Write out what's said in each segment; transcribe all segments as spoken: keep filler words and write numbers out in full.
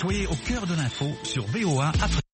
Soyez au cœur de l'info sur V O A Afrique.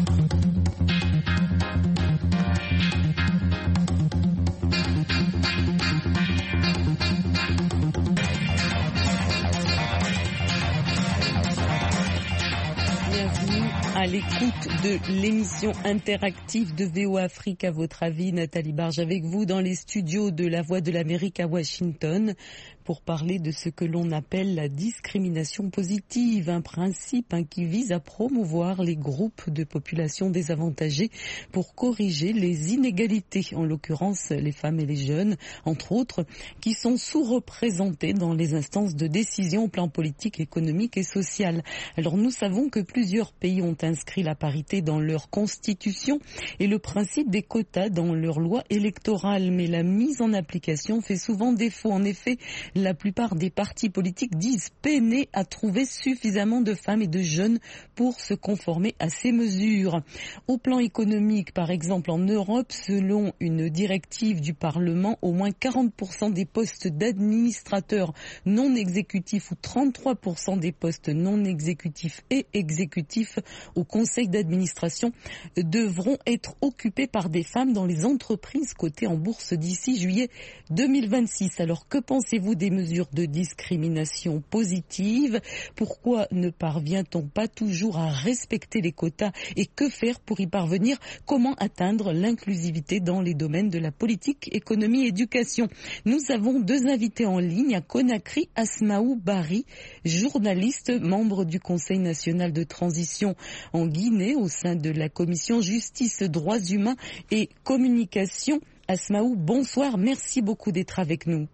À l'écoute de l'émission interactive de V O A Afrique, à votre avis, Nathalie Barge, avec vous dans les studios de La Voix de l'Amérique à Washington, pour parler de ce que l'on appelle la discrimination positive, un principe hein, qui vise à promouvoir les groupes de population désavantagés pour corriger les inégalités, en l'occurrence les femmes et les jeunes, entre autres, qui sont sous-représentés dans les instances de décision au plan politique, économique et social. Alors nous savons que plusieurs pays ont inscrit la parité dans leur constitution et le principe des quotas dans leur loi électorale, mais la mise en application fait souvent défaut. En effet, la plupart des partis politiques disent peiner à trouver suffisamment de femmes et de jeunes pour se conformer à ces mesures. Au plan économique, par exemple, en Europe, selon une directive du Parlement, au moins quarante pour cent des postes d'administrateurs non exécutifs ou trente-trois pour cent des postes non exécutifs et exécutifs au conseil d'administration devront être occupés par des femmes dans les entreprises cotées en bourse d'ici juillet deux mille vingt-six. Alors que pensez-vous des mesures de discrimination positive? Pourquoi ne parvient-on pas toujours à respecter les quotas et que faire pour y parvenir? Comment atteindre l'inclusivité dans les domaines de la politique, économie, éducation? Nous avons deux invités en ligne à Conakry, Asmaou Bari, journaliste, membre du Conseil national de transition en Guinée au sein de la commission Justice, Droits humains et Communication. Asmaou, bonsoir, merci beaucoup d'être avec nous.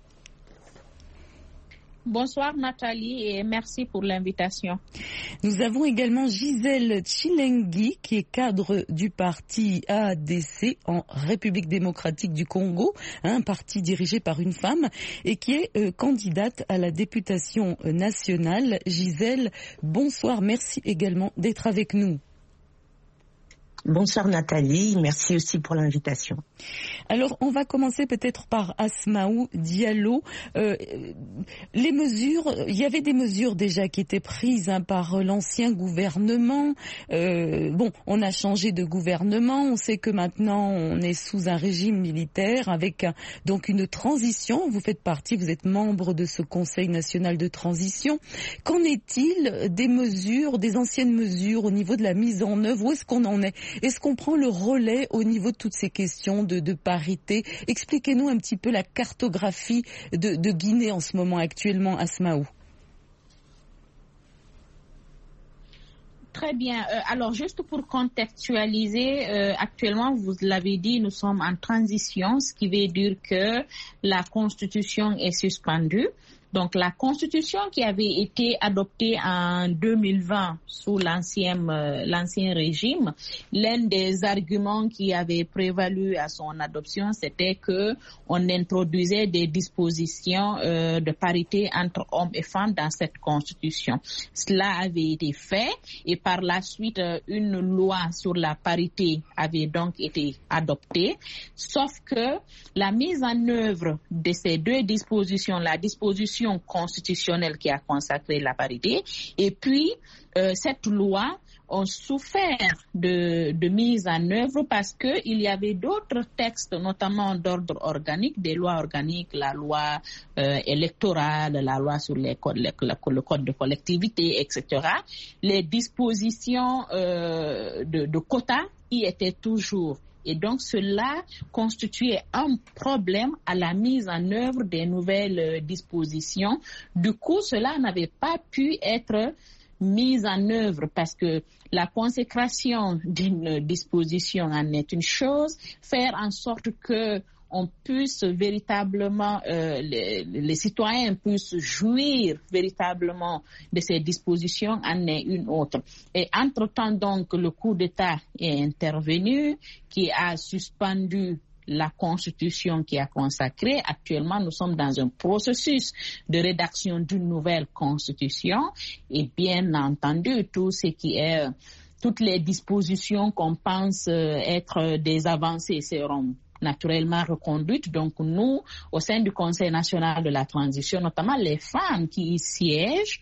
Bonsoir Nathalie et merci pour l'invitation. Nous avons également Gisèle Tshilengui qui est cadre du parti A D C en République démocratique du Congo, un parti dirigé par une femme et qui est euh, candidate à la députation nationale. Gisèle, bonsoir, merci également d'être avec nous. Bonsoir Nathalie, merci aussi pour l'invitation. Alors on va commencer peut-être par Asmaou Diallo. Euh, les mesures, il y avait des mesures déjà qui étaient prises hein, par l'ancien gouvernement. Euh, bon, on a changé de gouvernement, on sait que maintenant on est sous un régime militaire avec un, donc une transition. Vous faites partie, vous êtes membre de ce Conseil national de transition. Qu'en est-il des mesures, des anciennes mesures au niveau de la mise en œuvre? Où est-ce qu'on en est? Est-ce qu'on prend le relais au niveau de toutes ces questions de, de parité? Expliquez-nous un petit peu la cartographie de, de Guinée en ce moment actuellement, Asmaou. Très bien. Euh, alors, juste pour contextualiser, euh, actuellement, vous l'avez dit, nous sommes en transition, ce qui veut dire que la Constitution est suspendue. Donc, la Constitution qui avait été adoptée en deux mille vingt sous l'ancien, euh, l'ancien régime, l'un des arguments qui avait prévalu à son adoption, c'était que on introduisait des dispositions euh, de parité entre hommes et femmes dans cette Constitution. Cela avait été fait et par la suite, euh, une loi sur la parité avait donc été adoptée, sauf que la mise en œuvre de ces deux dispositions, la disposition constitutionnelle qui a consacré la parité et puis euh, cette loi ont souffert de, de mise en œuvre parce que il y avait d'autres textes, notamment d'ordre organique, des lois organiques, la loi euh, électorale, la loi sur les codes, le, le code de collectivité, et cetera. Les dispositions euh, de, de quotas y étaient toujours. Et donc, cela constituait un problème à la mise en œuvre des nouvelles dispositions. Du coup, cela n'avait pas pu être mise en œuvre parce que la consécration d'une disposition en est une chose, faire en sorte que on puisse véritablement, euh, les, les citoyens puissent jouir véritablement de ces dispositions en est une autre. Et entre-temps, donc, le coup d'État est intervenu, qui a suspendu la Constitution qui a consacré. Actuellement, nous sommes dans un processus de rédaction d'une nouvelle Constitution et bien entendu, tout ce qui est, toutes les dispositions qu'on pense être des avancées seront naturellement reconduite. Donc nous, au sein du Conseil national de la transition, notamment les femmes qui y siègent,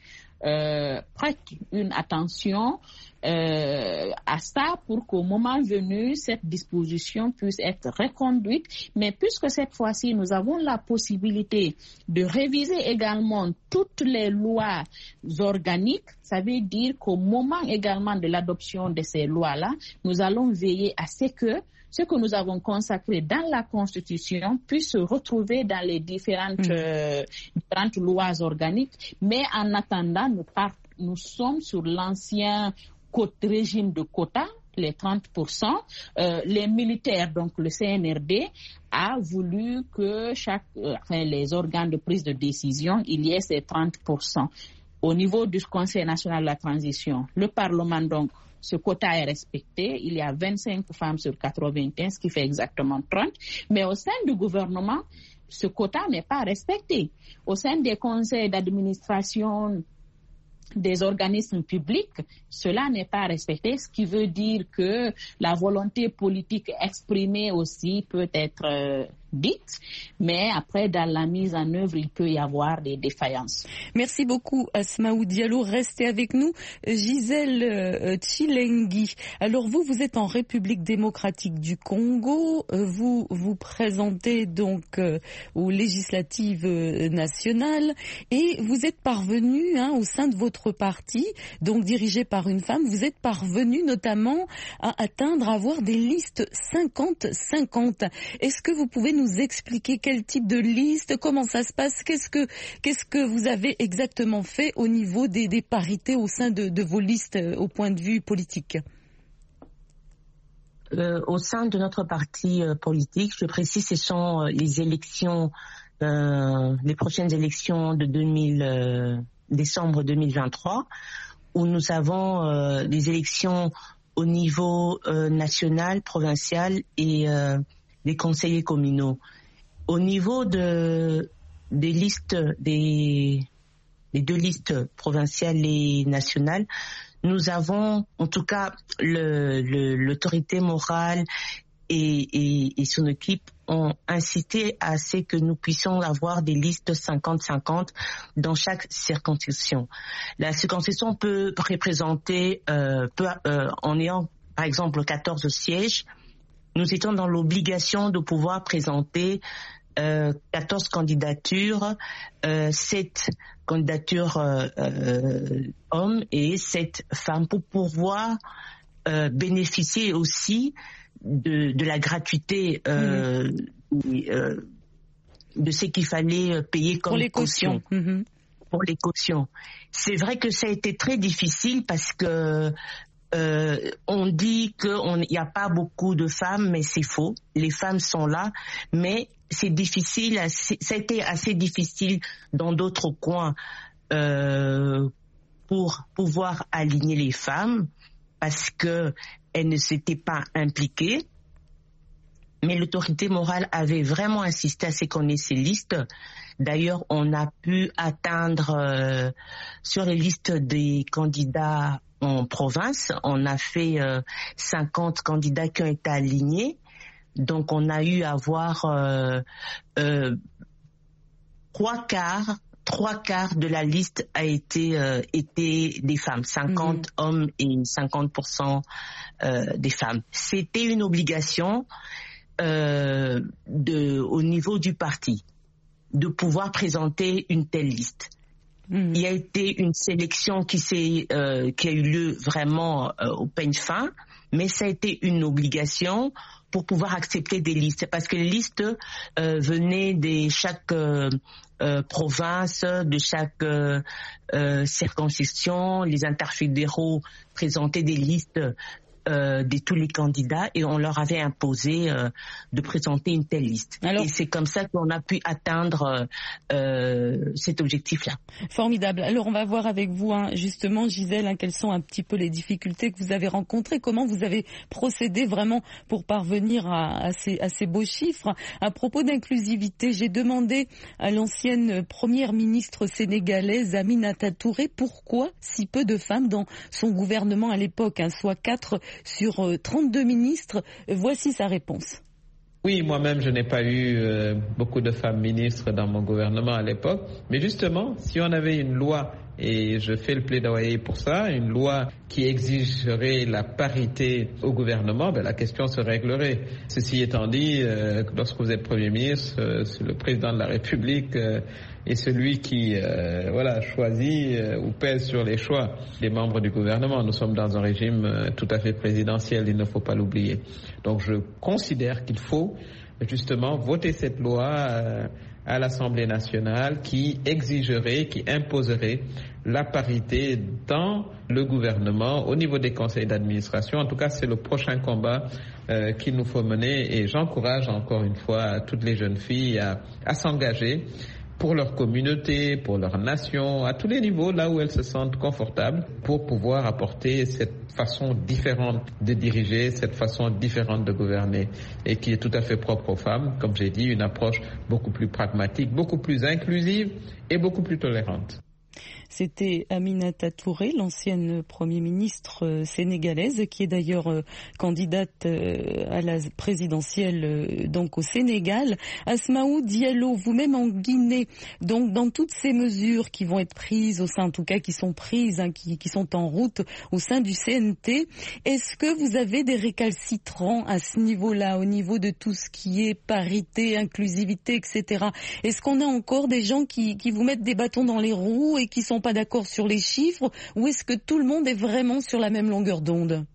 euh, prête une attention euh, à ça pour qu'au moment venu, cette disposition puisse être reconduite. Mais puisque cette fois-ci, nous avons la possibilité de réviser également toutes les lois organiques, ça veut dire qu'au moment également de l'adoption de ces lois-là, nous allons veiller à ce que ce que nous avons consacré dans la Constitution puisse se retrouver dans les différentes, mmh. euh, différentes lois organiques. Mais en attendant, nous, part, nous sommes sur l'ancien régime de quotas, les trente pour cent. Euh, les militaires, donc le C N R D, a voulu que chaque, euh, enfin, les organes de prise de décision, il y ait ces trente pour cent. Au niveau du Conseil national de la transition, le Parlement, donc, ce quota est respecté. Il y a vingt-cinq femmes sur quatre-vingt-un, ce qui fait exactement trente. Mais au sein du gouvernement, ce quota n'est pas respecté. Au sein des conseils d'administration des organismes publics, cela n'est pas respecté, ce qui veut dire que la volonté politique exprimée aussi peut être euh, dite, mais après, dans la mise en œuvre, il peut y avoir des défaillances. Merci beaucoup, Asmaou Diallo. Restez avec nous. Gisèle euh, Tshilengui. Alors, vous, vous êtes en République démocratique du Congo. Euh, vous vous présentez donc euh, aux législatives euh, nationales et vous êtes parvenu, hein, au sein de votre parti, donc dirigé par une femme, vous êtes parvenu notamment à atteindre, à avoir des listes cinquante cinquante. Est-ce que vous pouvez nous expliquer quel type de liste, comment ça se passe, qu'est-ce que, qu'est-ce que vous avez exactement fait au niveau des, des parités au sein de, de vos listes au point de vue politique? Euh, au sein de notre parti euh, politique, je précise, ce sont euh, les élections, euh, les prochaines élections de deux mille, euh, décembre deux mille vingt-trois, où nous avons euh, des élections au niveau euh, national, provincial et euh, des conseillers communaux. Au niveau de des listes, des, des deux listes provinciales et nationales, nous avons en tout cas le, le, l'autorité morale et, et, et son équipe ont incité à ce que nous puissions avoir des listes cinquante cinquante dans chaque circonscription. La circonscription peut représenter, euh, peut, euh, en ayant par exemple quatorze sièges, nous étions dans l'obligation de pouvoir présenter euh, quatorze candidatures, euh, sept candidatures euh, euh, hommes et sept femmes pour pouvoir euh, bénéficier aussi de, de la gratuité euh, mmh. et, euh, de ce qu'il fallait payer comme pour les cautions. caution. Mmh. Pour les cautions. C'est vrai que ça a été très difficile parce que Euh, on dit qu'il n'y a pas beaucoup de femmes, mais c'est faux. Les femmes sont là, mais c'est difficile, assez, ça a été assez difficile dans d'autres coins euh, pour pouvoir aligner les femmes parce qu'elles ne s'étaient pas impliquées. Mais l'autorité morale avait vraiment insisté à ce qu'on ait ces listes. D'ailleurs, on a pu atteindre euh, sur les listes des candidats en province, on a fait euh, cinquante candidats qui ont été alignés. Donc, on a eu à voir euh, euh, trois quarts, trois quarts de la liste a été euh, été des femmes, cinquante mmh. hommes et cinquante pour cent euh, des femmes. C'était une obligation euh, de, au niveau du parti de pouvoir présenter une telle liste. Il y a été une sélection qui s'est, euh, qui a eu lieu vraiment euh, au peigne fin, mais ça a été une obligation pour pouvoir accepter des listes, parce que les listes euh, venaient de chaque euh, euh, province, de chaque euh, euh, circonscription. Les interfédéraux présentaient des listes Euh, de tous les candidats et on leur avait imposé euh, de présenter une telle liste. Alors, et c'est comme ça qu'on a pu atteindre euh, cet objectif-là. Formidable. Alors on va voir avec vous, hein, justement, Gisèle, hein, quelles sont un petit peu les difficultés que vous avez rencontrées, comment vous avez procédé vraiment pour parvenir à, à, ces, à ces beaux chiffres. À propos d'inclusivité, j'ai demandé à l'ancienne première ministre sénégalaise, Aminata Touré, pourquoi si peu de femmes dans son gouvernement à l'époque, hein, soit quatre sur trente-deux ministres. Voici sa réponse. Oui, moi-même, je n'ai pas eu euh, beaucoup de femmes ministres dans mon gouvernement à l'époque. Mais justement, si on avait une loi Et je fais le plaidoyer pour ça. Une loi qui exigerait la parité au gouvernement, ben la question se réglerait. Ceci étant dit, euh, lorsque vous êtes Premier ministre, euh, le président de la République euh, est celui qui euh, voilà, choisit euh, ou pèse sur les choix des membres du gouvernement. Nous sommes dans un régime euh, tout à fait présidentiel, il ne faut pas l'oublier. Donc je considère qu'il faut justement voter cette loi euh, à l'Assemblée nationale qui exigerait, qui imposerait la parité dans le gouvernement au niveau des conseils d'administration. En tout cas, c'est le prochain combat euh, qu'il nous faut mener et j'encourage encore une fois toutes les jeunes filles à, à s'engager pour leur communauté, pour leur nation, à tous les niveaux, là où elles se sentent confortables, pour pouvoir apporter cette façon différente de diriger, cette façon différente de gouverner, et qui est tout à fait propre aux femmes, comme j'ai dit, une approche beaucoup plus pragmatique, beaucoup plus inclusive et beaucoup plus tolérante. C'était Aminata Touré, l'ancienne Premier ministre euh, sénégalaise, qui est d'ailleurs euh, candidate euh, à la présidentielle euh, donc au Sénégal. Asmaou Diallo, vous-même en Guinée, donc dans toutes ces mesures qui vont être prises, au sein en tout cas qui sont prises, hein, qui, qui sont en route au sein du C N T, est-ce que vous avez des récalcitrants à ce niveau-là, au niveau de tout ce qui est parité, inclusivité, et cetera. Est-ce qu'on a encore des gens qui, qui vous mettent des bâtons dans les roues et qui sont pas d'accord sur les chiffres, ou est-ce que tout le monde est vraiment sur la même longueur d'onde?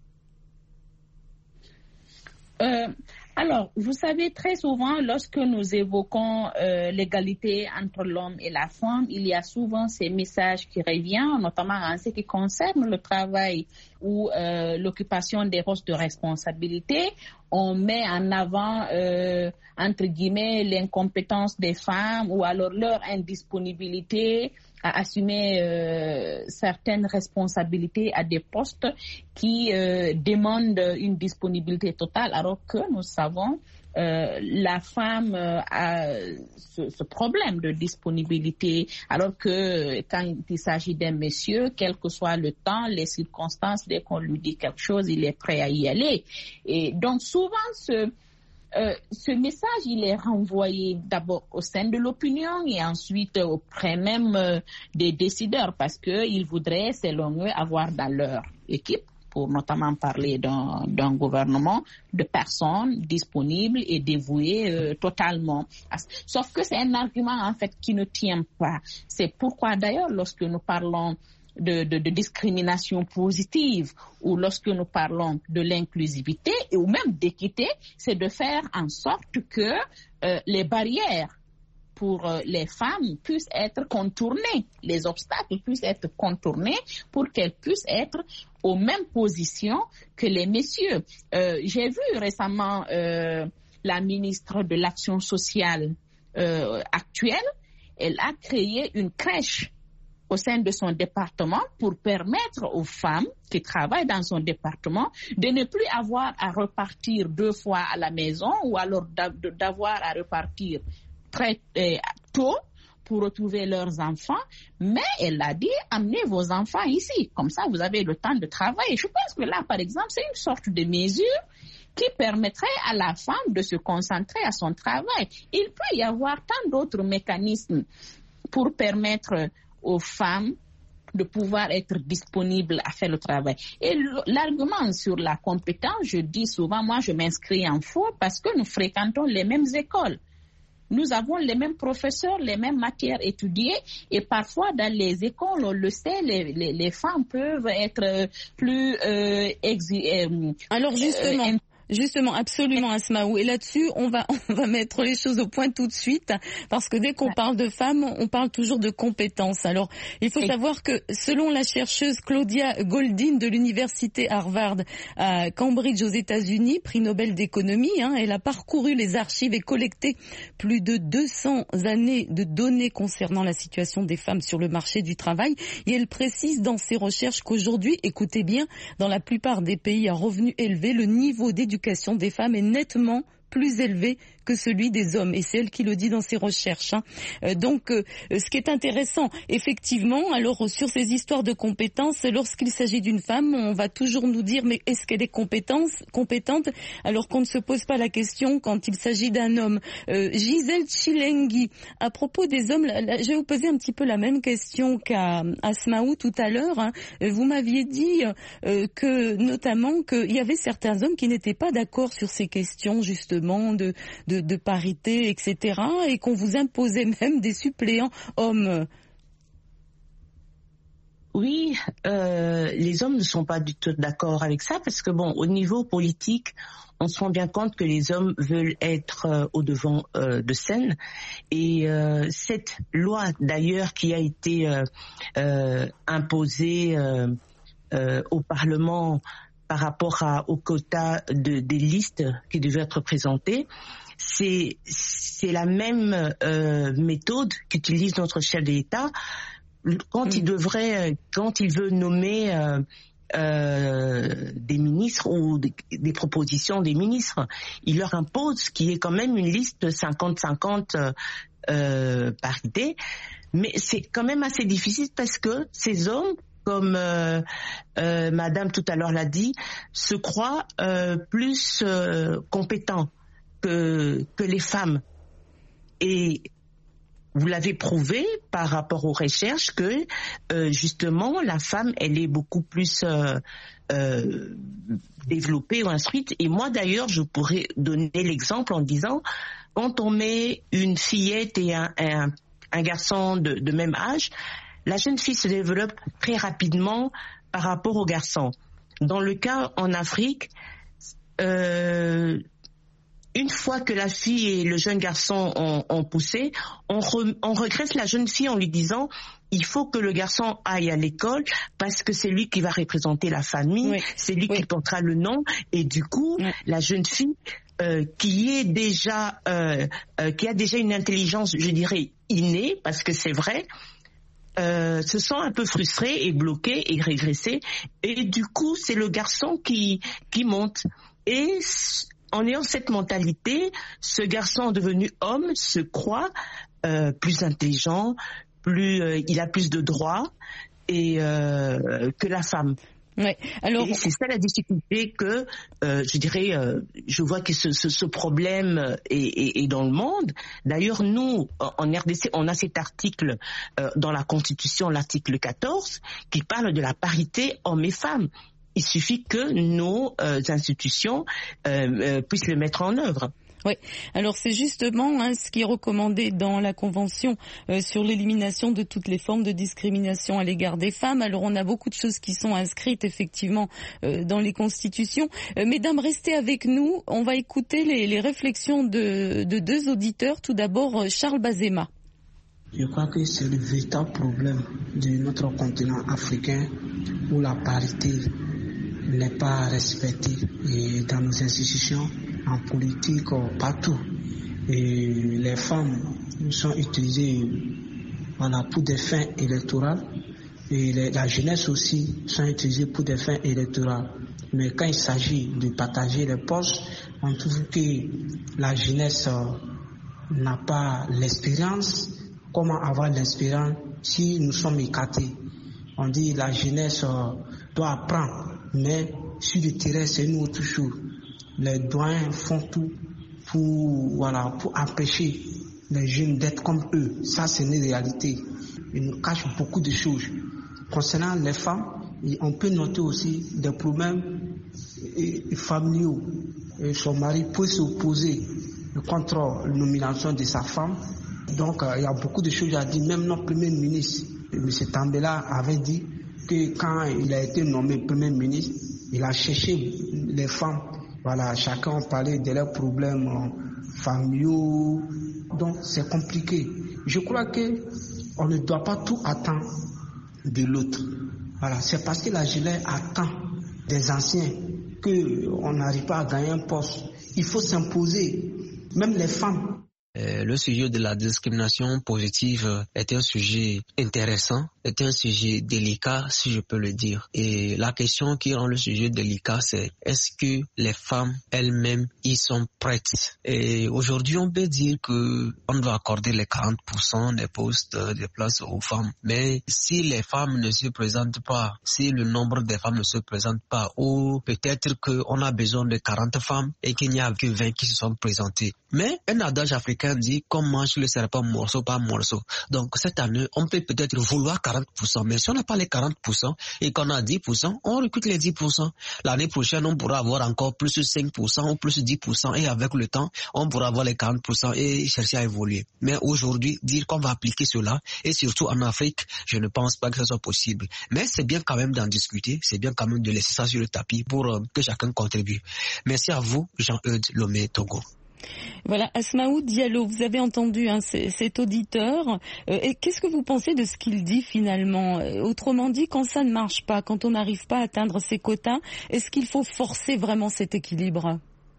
euh, Alors, vous savez, très souvent, lorsque nous évoquons euh, l'égalité entre l'homme et la femme, il y a souvent ces messages qui reviennent, notamment en ce qui concerne le travail ou euh, l'occupation des postes de responsabilité. On met en avant, euh, entre guillemets, l'incompétence des femmes ou alors leur indisponibilité à assumer euh, certaines responsabilités à des postes qui euh, demandent une disponibilité totale, alors que nous savons euh, la femme euh, a ce, ce problème de disponibilité, alors que quand il s'agit d'un monsieur, quel que soit le temps, les circonstances, dès qu'on lui dit quelque chose, il est prêt à y aller. Et donc souvent ce Euh, ce message, il est renvoyé d'abord au sein de l'opinion et ensuite auprès même euh, des décideurs, parce qu'ils voudraient, selon eux, avoir dans leur équipe, pour notamment parler d'un, d'un gouvernement, de personnes disponibles et dévouées euh, totalement. Sauf que c'est un argument, en fait, qui ne tient pas. C'est pourquoi, d'ailleurs, lorsque nous parlons De, de, de discrimination positive ou lorsque nous parlons de l'inclusivité et ou même d'équité, c'est de faire en sorte que euh, les barrières pour euh, les femmes puissent être contournées, les obstacles puissent être contournés pour qu'elles puissent être aux mêmes positions que les messieurs. Euh, j'ai vu récemment euh, la ministre de l'Action sociale euh, actuelle, elle a créé une crèche au sein de son département pour permettre aux femmes qui travaillent dans son département de ne plus avoir à repartir deux fois à la maison ou alors d'avoir à repartir très euh, tôt pour retrouver leurs enfants. Mais elle a dit, amenez vos enfants ici, comme ça vous avez le temps de travailler. Je pense que là, par exemple, c'est une sorte de mesure qui permettrait à la femme de se concentrer à son travail. Il peut y avoir tant d'autres mécanismes pour permettre aux femmes de pouvoir être disponibles à faire le travail. Et l'argument sur la compétence, je dis souvent, moi je m'inscris en faux parce que nous fréquentons les mêmes écoles. Nous avons les mêmes professeurs, les mêmes matières étudiées et parfois dans les écoles, on le sait, les, les, les femmes peuvent être plus... Euh, exi- euh, Alors justement... Euh, Justement, absolument, Asmaou. Et là-dessus, on va on va mettre les choses au point tout de suite, parce que dès qu'on parle de femmes, on parle toujours de compétences. Alors, il faut savoir que selon la chercheuse Claudia Goldin de l'université Harvard à Cambridge aux États-Unis, prix Nobel d'économie, hein, elle a parcouru les archives et collecté plus de deux cents années de données concernant la situation des femmes sur le marché du travail. Et elle précise dans ses recherches qu'aujourd'hui, écoutez bien, dans la plupart des pays à revenus élevés, le niveau d'éducation des femmes est nettement plus élevé que celui des hommes. Et c'est elle qui le dit dans ses recherches. Hein. Euh, donc, euh, ce qui est intéressant, effectivement, alors sur ces histoires de compétences, lorsqu'il s'agit d'une femme, on va toujours nous dire, mais est-ce qu'elle est compétente, compétente alors qu'on ne se pose pas la question quand il s'agit d'un homme. Euh, Gisèle Tchilengui, à propos des hommes, là, là, je vais vous poser un petit peu la même question qu'à Asmaou tout à l'heure. Hein. Vous m'aviez dit euh, que, notamment, qu'il y avait certains hommes qui n'étaient pas d'accord sur ces questions, justement, de, de, de parité, et cetera, et qu'on vous imposait même des suppléants hommes. Oui, euh, les hommes ne sont pas du tout d'accord avec ça parce que bon, au niveau politique, on se rend bien compte que les hommes veulent être euh, au devant euh, de scène et euh, cette loi d'ailleurs qui a été euh, euh, imposée euh, euh, au Parlement par rapport à, au quota de, des listes qui devaient être présentées, c'est c'est la même euh, méthode qu'utilise notre chef d'État. Quand il devrait, quand il veut nommer euh, euh, des ministres ou des, des propositions des ministres, il leur impose qu'il y ait quand même une liste cinquante cinquante euh, parité. Mais c'est quand même assez difficile parce que ces hommes, comme euh, euh, Madame tout à l'heure l'a dit, se croient euh, plus euh, compétents que que les femmes. Et vous l'avez prouvé par rapport aux recherches que euh, justement la femme elle est beaucoup plus euh, euh, développée ou instruite. Et moi d'ailleurs je pourrais donner l'exemple en disant quand on met une fillette et un, un, un garçon de, de même âge, la jeune fille se développe très rapidement par rapport au garçon. Dans le cas en Afrique, euh, une fois que la fille et le jeune garçon ont, ont poussé, on, re, on regresse la jeune fille en lui disant il faut que le garçon aille à l'école parce que c'est lui qui va représenter la famille, oui. c'est lui oui. qui portera le nom et du coup oui. la jeune fille euh, qui est déjà euh, euh, qui a déjà une intelligence, je dirais innée parce que c'est vrai, euh, se sent un peu frustrée et bloquée et régressée et du coup c'est le garçon qui qui monte et en ayant cette mentalité, ce garçon devenu homme se croit euh, plus intelligent, plus euh, il a plus de droits et euh, que la femme. Ouais. Alors, et c'est ça la difficulté que euh, je dirais. Euh, je vois que ce, ce, ce problème est, est, est dans le monde. D'ailleurs, nous en R D C, on a cet article euh, dans la Constitution, l'article quatorze, qui parle de la parité hommes et femmes. Il suffit que nos euh, institutions euh, euh, puissent le mettre en œuvre. Oui, alors c'est justement hein, ce qui est recommandé dans la Convention euh, sur l'élimination de toutes les formes de discrimination à l'égard des femmes. Alors on a beaucoup de choses qui sont inscrites effectivement euh, dans les constitutions. Euh, mesdames, restez avec nous. On va écouter les, les réflexions de, de deux auditeurs. Tout d'abord, Charles Bazema. Je crois que c'est le véritable problème de notre continent africain où la parité n'est pas respectée et dans nos institutions, en politique, partout. Et les femmes sont utilisées voilà, pour des fins électorales et les, la jeunesse aussi sont utilisées pour des fins électorales. Mais quand il s'agit de partager les postes, on trouve que la jeunesse n'a pas l'expérience. Comment avoir l'expérience si nous sommes écartés? On dit la jeunesse doit apprendre, mais sur le terrain, c'est une autre chose. Les doyens font tout pour, voilà, pour empêcher les jeunes d'être comme eux. Ça, c'est une réalité. Ils nous cachent beaucoup de choses. Concernant les femmes, on peut noter aussi des problèmes familiaux. Son mari peut s'opposer contre la nomination de sa femme. Donc, euh, il y a beaucoup de choses à dire. Même notre Premier ministre, M. Tambela, avait dit que quand il a été nommé Premier ministre, il a cherché les femmes. Voilà, chacun parlait de leurs problèmes familiaux. Donc, c'est compliqué. Je crois que on ne doit pas tout attendre de l'autre. Voilà, c'est parce que la jeunesse attend des anciens qu'on n'arrive pas à gagner un poste. Il faut s'imposer. Même les femmes Euh, le sujet de la discrimination positive est un sujet intéressant, est un sujet délicat, si je peux le dire. Et la question qui rend le sujet délicat, c'est est-ce que les femmes elles-mêmes y sont prêtes? Et aujourd'hui, on peut dire que on doit accorder les quarante pour cent des postes, des places aux femmes. Mais si les femmes ne se présentent pas, si le nombre des femmes ne se présente pas, ou peut-être qu'on a besoin de quarante femmes et qu'il n'y a que vingt qui se sont présentées. Mais un adage africain dit qu'on mange le serpent morceau par morceau. Donc cette année, on peut peut-être vouloir quarante pour cent, mais si on n'a pas les quarante pour cent et qu'on a dix pour cent, on recrute les dix pour cent. L'année prochaine, on pourra avoir encore plus cinq pour cent ou plus dix pour cent et avec le temps, on pourra avoir les quarante pour cent et chercher à évoluer. Mais aujourd'hui, dire qu'on va appliquer cela, et surtout en Afrique, je ne pense pas que ce soit possible. Mais c'est bien quand même d'en discuter, c'est bien quand même de laisser ça sur le tapis pour euh, que chacun contribue. Merci à vous, Jean-Eudes Lomé Togo. Voilà, Asmaou Diallo, vous avez entendu hein, cet auditeur. Euh, et qu'est-ce que vous pensez de ce qu'il dit finalement? Autrement dit, quand ça ne marche pas, quand on n'arrive pas à atteindre ses quotas, est-ce qu'il faut forcer vraiment cet équilibre?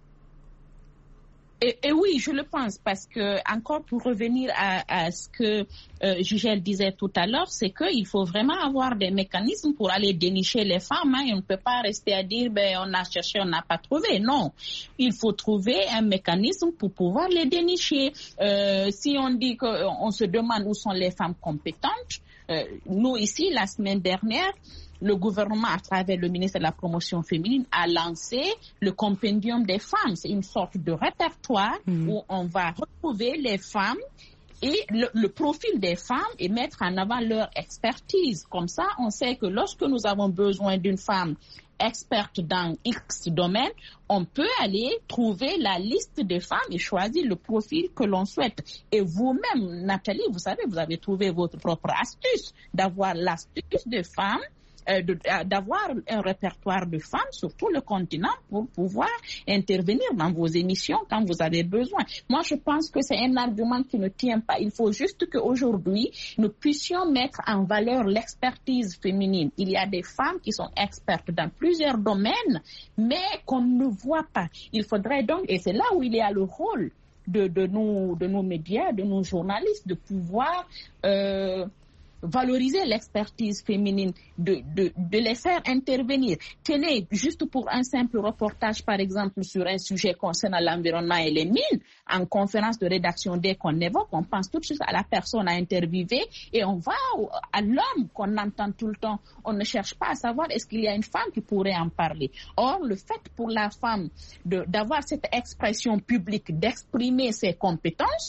Et, et oui, je le pense, parce que, encore pour revenir à, à ce que euh, Jugel disait tout à l'heure, c'est qu'il faut vraiment avoir des mécanismes pour aller dénicher les femmes. Hein, et on ne peut pas rester à dire, ben, on a cherché, on n'a pas trouvé. Non, il faut trouver un mécanisme pour pouvoir les dénicher. Euh, si on dit qu'on se demande où sont les femmes compétentes, euh, nous ici, la semaine dernière, le gouvernement, à travers le ministère de la Promotion féminine, a lancé le compendium des femmes. C'est une sorte de répertoire mmh. où on va retrouver les femmes et le, le profil des femmes et mettre en avant leur expertise. Comme ça, on sait que lorsque nous avons besoin d'une femme experte dans X domaine, on peut aller trouver la liste des femmes et choisir le profil que l'on souhaite. Et vous-même, Nathalie, vous savez, vous avez trouvé votre propre astuce d'avoir l'astuce des femmes, Euh, de, d'avoir un répertoire de femmes sur tout le continent pour pouvoir intervenir dans vos émissions quand vous avez besoin. Moi, je pense que c'est un argument qui ne tient pas. Il faut juste qu'aujourd'hui, nous puissions mettre en valeur l'expertise féminine. Il y a des femmes qui sont expertes dans plusieurs domaines, mais qu'on ne voit pas. Il faudrait donc, et c'est là où il y a le rôle de, de, nos, de nos médias, de nos journalistes, de pouvoir euh, valoriser l'expertise féminine, de, de, de les faire intervenir. Tenez, juste pour un simple reportage, par exemple, sur un sujet concernant l'environnement et les mines, en conférence de rédaction, dès qu'on évoque, on pense tout de suite à la personne à interviewer et on va à l'homme qu'on entend tout le temps. On ne cherche pas à savoir est-ce qu'il y a une femme qui pourrait en parler. Or, le fait pour la femme de, d'avoir cette expression publique, d'exprimer ses compétences,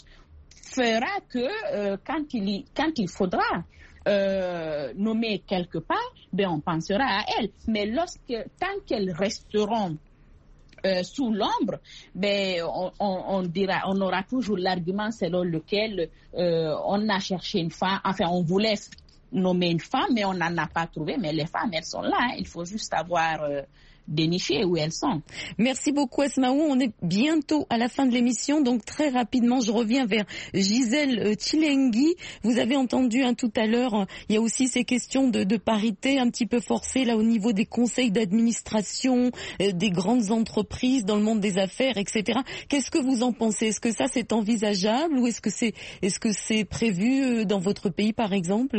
fera que euh, quand, il, quand il faudra Euh, nommées quelque part, ben on pensera à elles. Mais lorsque, tant qu'elles resteront euh, sous l'ombre, ben on, on, on dira, on aura toujours l'argument selon lequel euh, on a cherché une femme, enfin on voulait nommer une femme, mais on n'en a pas trouvé. Mais les femmes, elles sont là. Hein. Il faut juste avoir euh, dénicher où elles sont. Merci beaucoup Asmaou, on est bientôt à la fin de l'émission, donc très rapidement je reviens vers Gisèle Tchilengui. Vous avez entendu hein, tout à l'heure, il y a aussi ces questions de, de parité un petit peu forcées là au niveau des conseils d'administration, euh, des grandes entreprises dans le monde des affaires, et cetera. Qu'est-ce que vous en pensez? Est-ce que ça c'est envisageable ou est-ce que c'est, est-ce que c'est prévu dans votre pays par exemple?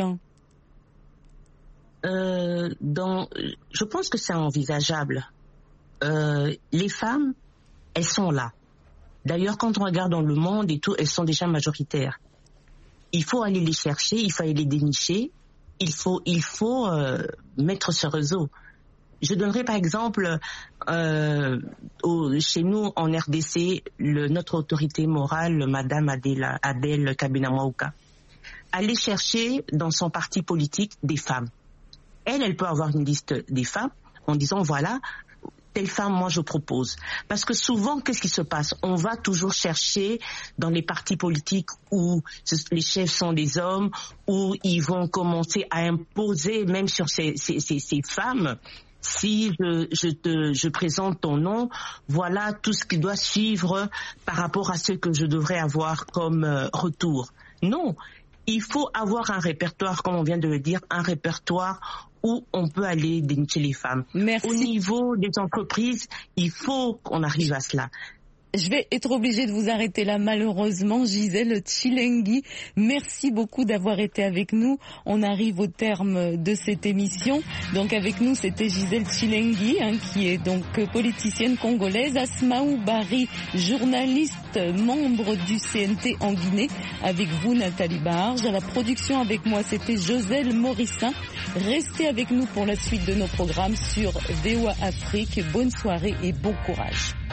Euh, dans, je pense que c'est envisageable. Euh, les femmes, elles sont là. D'ailleurs, quand on regarde dans le monde et tout, elles sont déjà majoritaires. Il faut aller les chercher, il faut aller les dénicher, il faut, il faut euh, mettre ce réseau. Je donnerai par exemple, euh, au, chez nous en R D C, le, notre autorité morale, Madame Adela, Adèle Kabina-Mauka, aller chercher dans son parti politique des femmes. Elle, elle peut avoir une liste des femmes en disant, voilà, telle femme, moi, je propose. Parce que souvent, qu'est-ce qui se passe? On va toujours chercher dans les partis politiques où les chefs sont des hommes, où ils vont commencer à imposer, même sur ces, ces, ces, ces femmes, si je, je, te, je présente ton nom, voilà tout ce qui doit suivre par rapport à ce que je devrais avoir comme euh, retour. Non, il faut avoir un répertoire, comme on vient de le dire, un répertoire où on peut aller dénicher les femmes. Merci. Au niveau des entreprises, il faut qu'on arrive à cela. Je vais être obligée de vous arrêter là, malheureusement. Gisèle Tshilengui, merci beaucoup d'avoir été avec nous. On arrive au terme de cette émission. Donc avec nous, c'était Gisèle Tshilengui, hein, qui est donc politicienne congolaise. Asmaou Bari, journaliste, membre du C N T en Guinée. Avec vous, Nathalie Barge. À la production avec moi, c'était Joselle Morissin. Restez avec nous pour la suite de nos programmes sur V O A Afrique. Bonne soirée et bon courage.